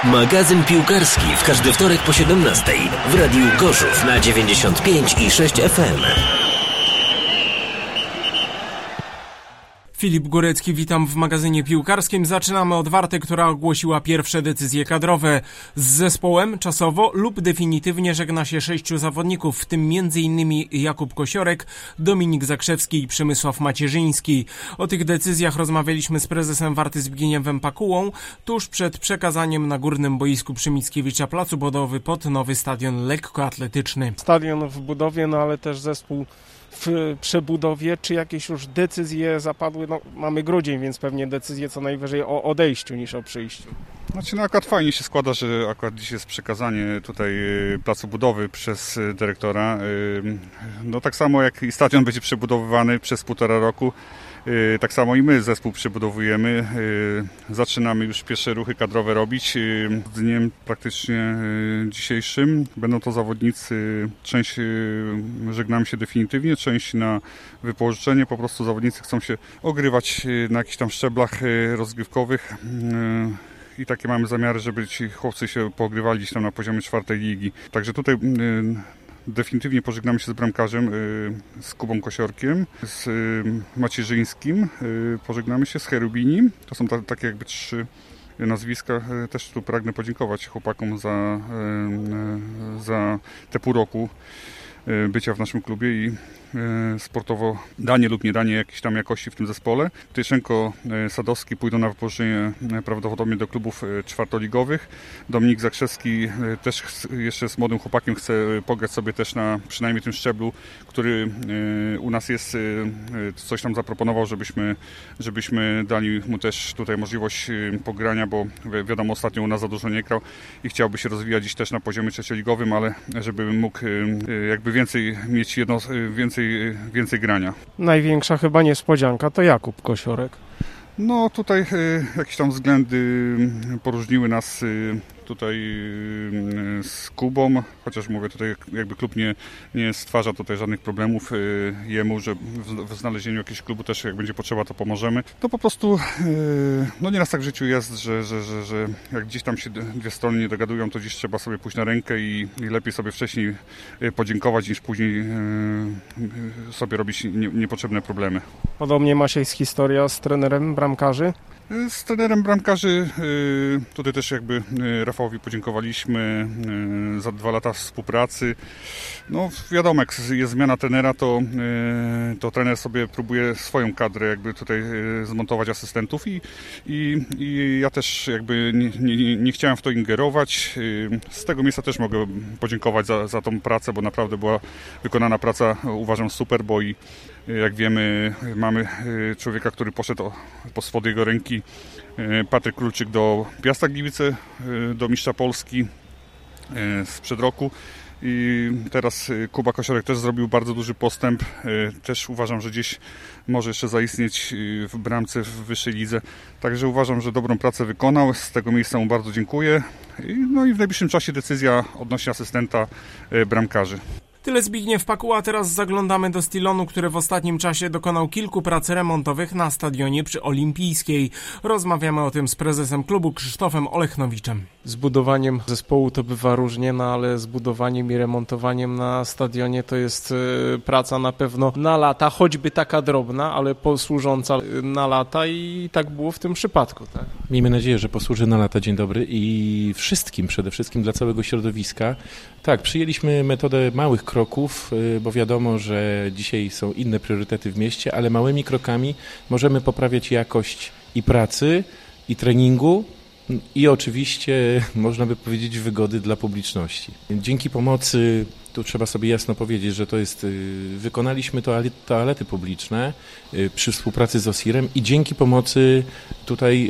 Magazyn piłkarski w każdy wtorek po 17 w Radiu Gorzów na 95,6 FM. Filip Górecki, witam w magazynie piłkarskim. Zaczynamy od Warty, która ogłosiła pierwsze decyzje kadrowe. Z zespołem czasowo lub definitywnie żegna się 6 zawodników, w tym m.in. Jakub Kosiorek, Dominik Zakrzewski i Przemysław Macierzyński. O tych decyzjach rozmawialiśmy z prezesem Warty Zbigniewem Pakułą tuż przed przekazaniem na górnym boisku przy Mickiewicza placu budowy pod nowy stadion lekkoatletyczny. Stadion w budowie, ale też zespół w przebudowie. Czy jakieś już decyzje zapadły? Mamy grudzień, więc pewnie decyzje co najwyżej o odejściu niż o przyjściu. Akurat fajnie się składa, że akurat dziś jest przekazanie tutaj placu budowy przez dyrektora. Tak samo jak i stadion będzie przebudowywany przez 1,5 roku, tak samo i my zespół przebudowujemy. Zaczynamy już pierwsze ruchy kadrowe robić. Dniem praktycznie dzisiejszym będą to zawodnicy, część żegnamy się definitywnie, część na wypożyczenie. Po prostu zawodnicy chcą się ogrywać na jakichś tam szczeblach rozgrywkowych. I takie mamy zamiary, żeby ci chłopcy się pogrywali gdzieś tam na poziomie 4. ligi. Także tutaj definitywnie pożegnamy się z bramkarzem, z Kubą Kosiorkiem, z Macierzyńskim, pożegnamy się z Cherubini. To są takie jakby 3 nazwiska. Też tu pragnę podziękować chłopakom za te pół roku bycia w naszym klubie i sportowo danie lub nie danie jakiejś tam jakości w tym zespole. Tyszynko, Sadowski pójdą na wypożyczenie prawdopodobnie do klubów 4-ligowych. Dominik Zakrzewski też jeszcze z młodym chłopakiem chce pograć sobie też na przynajmniej tym szczeblu, który u nas jest. Coś tam zaproponował, żebyśmy dali mu też tutaj możliwość pogrania, bo wiadomo, ostatnio u nas za dużo nie grał i chciałby się rozwijać dziś też na poziomie 3-ligowym, ale żeby mógł jakby mieć więcej grania. Największa chyba niespodzianka to Jakub Kosiorek. Tutaj jakieś tam względy poróżniły nas tutaj z Kubą, chociaż mówię, tutaj jakby klub nie stwarza tutaj żadnych problemów jemu, że w znalezieniu jakiegoś klubu też jak będzie potrzeba, to pomożemy. To po prostu nieraz tak w życiu jest, że jak gdzieś tam się dwie strony nie dogadują, to dziś trzeba sobie pójść na rękę i lepiej sobie wcześniej podziękować, niż później sobie robić niepotrzebne problemy. Podobnie Maciej, historia z trenerem bramkarzy? Z trenerem bramkarzy tutaj też jakby Rafałowi podziękowaliśmy za 2 lata współpracy. Wiadomo, jak jest zmiana trenera, to trener sobie próbuje swoją kadrę jakby tutaj zmontować asystentów i ja też jakby nie chciałem w to ingerować. Z tego miejsca też mogę podziękować za tą pracę, bo naprawdę była wykonana praca, uważam, super, bo i jak wiemy, mamy człowieka, który poszedł po spod jego ręki, Patryk Królczyk do Piasta Gliwice, do mistrza Polski sprzed roku. I teraz Kuba Kosiorek też zrobił bardzo duży postęp. Też uważam, że gdzieś może jeszcze zaistnieć w bramce w wyższej lidze. Także uważam, że dobrą pracę wykonał. Z tego miejsca mu bardzo dziękuję. I w najbliższym czasie decyzja odnośnie asystenta bramkarzy. Tyle Zbigniew Pakuła, teraz zaglądamy do Stilonu, który w ostatnim czasie dokonał kilku prac remontowych na stadionie przy Olimpijskiej. Rozmawiamy o tym z prezesem klubu Krzysztofem Olechnowiczem. Z budowaniem zespołu to bywa różnie, ale z budowaniem i remontowaniem na stadionie to jest praca na pewno na lata, choćby taka drobna, ale posłużąca na lata i tak było w tym przypadku. Tak? Miejmy nadzieję, że posłuży na lata. Dzień dobry i wszystkim, przede wszystkim dla całego środowiska. Tak, przyjęliśmy metodę małych kroków, bo wiadomo, że dzisiaj są inne priorytety w mieście, ale małymi krokami możemy poprawiać jakość i pracy, i treningu, i oczywiście, można by powiedzieć, wygody dla publiczności. Dzięki pomocy, tu trzeba sobie jasno powiedzieć, że to jest, wykonaliśmy toalety publiczne przy współpracy z OSIR-em i dzięki pomocy tutaj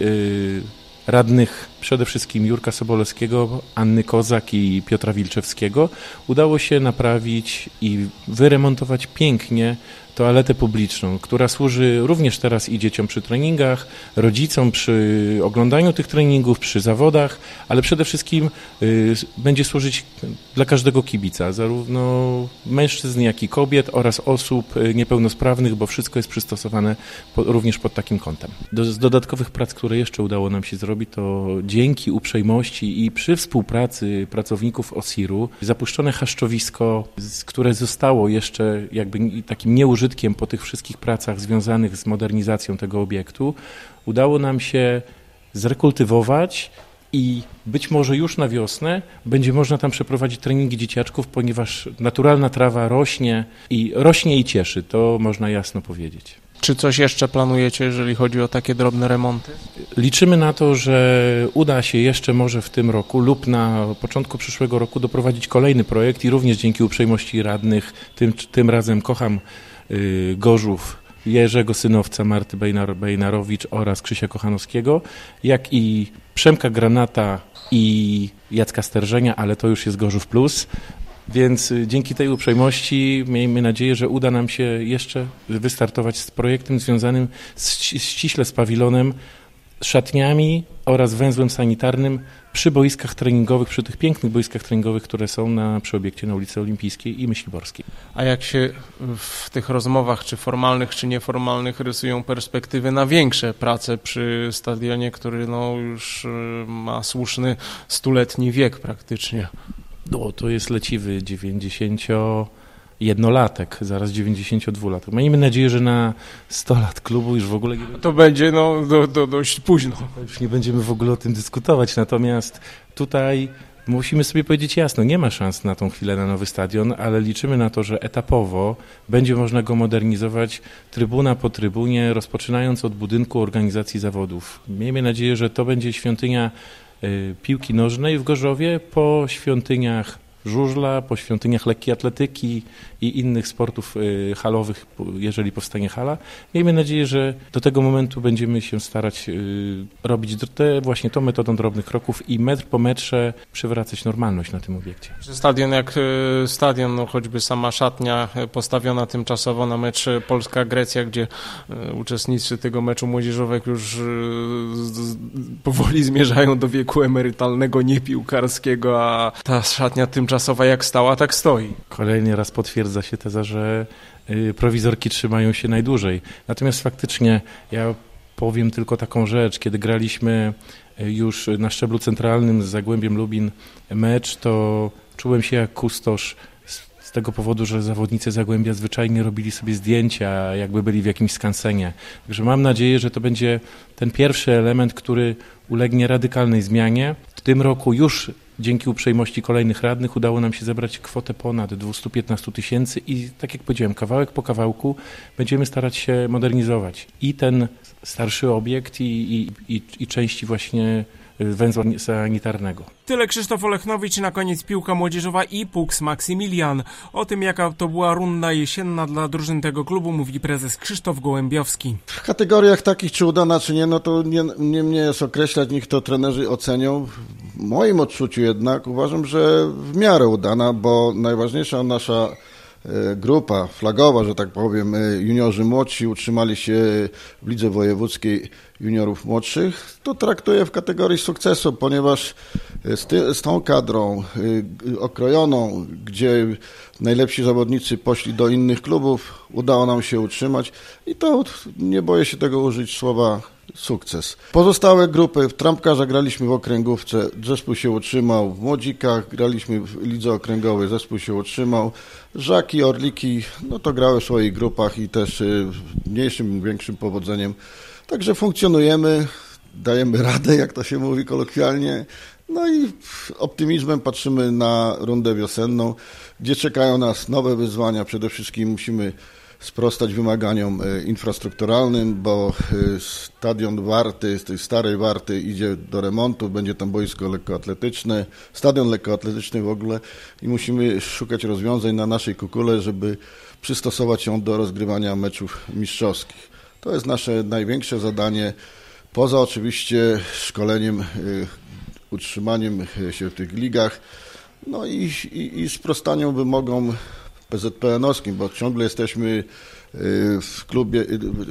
radnych, przede wszystkim Jurka Sobolewskiego, Anny Kozak i Piotra Wilczewskiego, udało się naprawić i wyremontować pięknie toaletę publiczną, która służy również teraz i dzieciom przy treningach, rodzicom przy oglądaniu tych treningów, przy zawodach, ale przede wszystkim będzie służyć dla każdego kibica, zarówno mężczyzn, jak i kobiet oraz osób niepełnosprawnych, bo wszystko jest przystosowane również pod takim kątem. Z dodatkowych prac, które jeszcze udało nam się zrobić, to dzięki uprzejmości i przy współpracy pracowników OSIR-u zapuszczone chaszczowisko, które zostało jeszcze jakby takim nieużytkiem po tych wszystkich pracach związanych z modernizacją tego obiektu, udało nam się zrekultywować i być może już na wiosnę będzie można tam przeprowadzić treningi dzieciaczków, ponieważ naturalna trawa rośnie i cieszy, to można jasno powiedzieć. Czy coś jeszcze planujecie, jeżeli chodzi o takie drobne remonty? Liczymy na to, że uda się jeszcze może w tym roku lub na początku przyszłego roku doprowadzić kolejny projekt i również dzięki uprzejmości radnych, tym razem kocham Gorzów, Jerzego Synowca, Marty Bejnarowicz oraz Krzysia Kochanowskiego, jak i Przemka Granata i Jacka Sterżenia, ale to już jest Gorzów Plus. Więc dzięki tej uprzejmości miejmy nadzieję, że uda nam się jeszcze wystartować z projektem związanym ściśle z pawilonem, szatniami oraz węzłem sanitarnym przy boiskach treningowych, przy tych pięknych boiskach treningowych, które są przy obiekcie na ulicy Olimpijskiej i Myśliborskiej. A jak się w tych rozmowach, czy formalnych, czy nieformalnych, rysują perspektywy na większe prace przy stadionie, który już ma słuszny 100-letni wiek praktycznie? No, to jest leciwy 91-latek, zaraz 92-latek. Miejmy nadzieję, że na 100 lat klubu już w ogóle... To będzie dość późno. Już nie będziemy w ogóle o tym dyskutować, natomiast tutaj musimy sobie powiedzieć jasno, nie ma szans na tą chwilę na nowy stadion, ale liczymy na to, że etapowo będzie można go modernizować trybuna po trybunie, rozpoczynając od budynku organizacji zawodów. Miejmy nadzieję, że to będzie świątynia piłki nożnej w Gorzowie, po świątyniach żużla, po świątyniach lekkiej atletyki i innych sportów halowych, jeżeli powstanie hala. Miejmy nadzieję, że do tego momentu będziemy się starać robić właśnie tą metodą drobnych kroków i metr po metrze przywracać normalność na tym obiekcie. Stadion jak stadion, choćby sama szatnia postawiona tymczasowo na mecz Polska-Grecja, gdzie uczestnicy tego meczu młodzieżowego już powoli zmierzają do wieku emerytalnego, niepiłkarskiego, a ta szatnia tymczasowa jak stała, tak stoi. Kolejny raz potwierdza się teza, że prowizorki trzymają się najdłużej. Natomiast faktycznie ja powiem tylko taką rzecz, kiedy graliśmy już na szczeblu centralnym z Zagłębiem Lubin mecz, to czułem się jak kustosz z tego powodu, że zawodnicy Zagłębia zwyczajnie robili sobie zdjęcia, jakby byli w jakimś skansenie. Także mam nadzieję, że to będzie ten pierwszy element, który ulegnie radykalnej zmianie. W tym roku już dzięki uprzejmości kolejnych radnych udało nam się zebrać kwotę ponad 215 000 i tak jak powiedziałem, kawałek po kawałku będziemy starać się modernizować i ten starszy obiekt i części właśnie węzła sanitarnego. Tyle Krzysztof Olechnowicz, na koniec piłka młodzieżowa i Puks Maksymilian. O tym, jaka to była runda jesienna dla drużyn tego klubu, mówi prezes Krzysztof Gołębiowski. W kategoriach takich, czy udana, czy nie, no to nie mnie jest określać, niech to trenerzy ocenią. W moim odczuciu jednak uważam, że w miarę udana, bo najważniejsza nasza grupa flagowa, że tak powiem, juniorzy młodsi utrzymali się w lidze wojewódzkiej juniorów młodszych, to traktuję w kategorii sukcesu, ponieważ z tą kadrą okrojoną, gdzie najlepsi zawodnicy poszli do innych klubów, udało nam się utrzymać i to nie boję się tego użyć słowa sukces. Pozostałe grupy, w trampkarza graliśmy w okręgówce, zespół się utrzymał, w młodzikach graliśmy w lidze okręgowej, zespół się utrzymał, żaki, orliki, no to grały w swoich grupach i też mniejszym, większym powodzeniem. Także funkcjonujemy, dajemy radę, jak to się mówi kolokwialnie, no i optymizmem patrzymy na rundę wiosenną, gdzie czekają nas nowe wyzwania. Przede wszystkim musimy sprostać wymaganiom infrastrukturalnym, bo stadion Warty, z tej starej Warty idzie do remontu, będzie tam boisko lekkoatletyczne, stadion lekkoatletyczny w ogóle i musimy szukać rozwiązań na naszej kukule, żeby przystosować ją do rozgrywania meczów mistrzowskich. To jest nasze największe zadanie, poza oczywiście szkoleniem, utrzymaniem się w tych ligach, no i sprostaniem wymogom PZPN-owskim, bo ciągle jesteśmy w klubie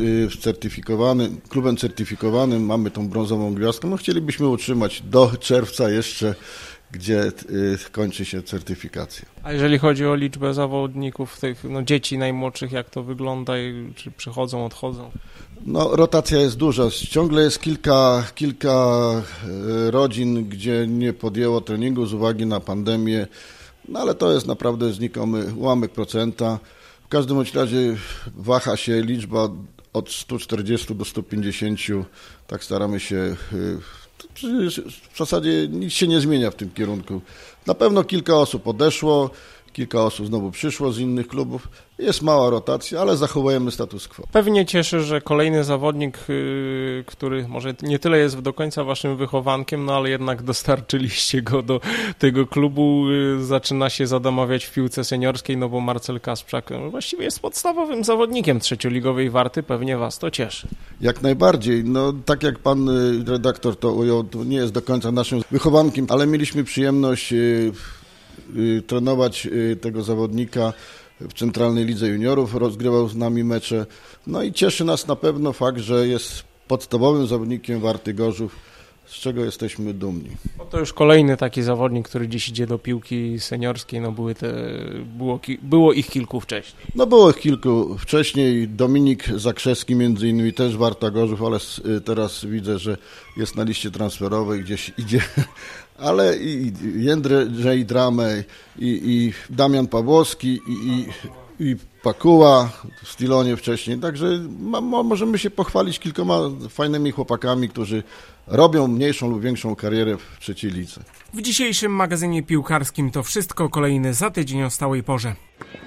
klubem certyfikowanym, mamy tą brązową gwiazdkę, no chcielibyśmy utrzymać do czerwca jeszcze gdzie kończy się certyfikacja. A jeżeli chodzi o liczbę zawodników, tych dzieci najmłodszych, jak to wygląda? Czy przychodzą, odchodzą? No, rotacja jest duża. Ciągle jest kilka rodzin, gdzie nie podjęło treningu z uwagi na pandemię, no ale to jest naprawdę znikomy ułamek procenta. W każdym bądź razie waha się liczba od 140 do 150, tak staramy się. W zasadzie nic się nie zmienia w tym kierunku. Na pewno kilka osób odeszło, kilka osób znowu przyszło z innych klubów. Jest mała rotacja, ale zachowujemy status quo. Pewnie cieszy, że kolejny zawodnik, który może nie tyle jest do końca waszym wychowankiem, no ale jednak dostarczyliście go do tego klubu, zaczyna się zadomawiać w piłce seniorskiej, no bo Marcel Kasprzak właściwie jest podstawowym zawodnikiem trzecioligowej Warty, pewnie was to cieszy. Jak najbardziej. No tak jak pan redaktor to ujął, to nie jest do końca naszym wychowankiem, ale mieliśmy przyjemność trenować tego zawodnika w Centralnej Lidze Juniorów, rozgrywał z nami mecze. No i cieszy nas na pewno fakt, że jest podstawowym zawodnikiem Warty Gorzów, z czego jesteśmy dumni. No to już kolejny taki zawodnik, który dziś idzie do piłki seniorskiej, no było ich kilku wcześniej. No było ich kilku wcześniej, Dominik Zakrzewski między innymi też Warta Gorzów, ale teraz widzę, że jest na liście transferowej, gdzieś idzie, ale i Jędrzej Dramę, i Damian Pawłowski, i Pakuła w Stilonie wcześniej, także możemy się pochwalić kilkoma fajnymi chłopakami, którzy robią mniejszą lub większą karierę w trzeciej lidze. W dzisiejszym magazynie piłkarskim to wszystko, kolejny za tydzień o stałej porze.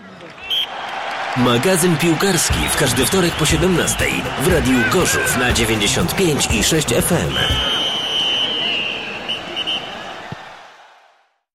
Magazyn piłkarski w każdy wtorek po 17:00 w Radiu Gorzów na 95,6 FM.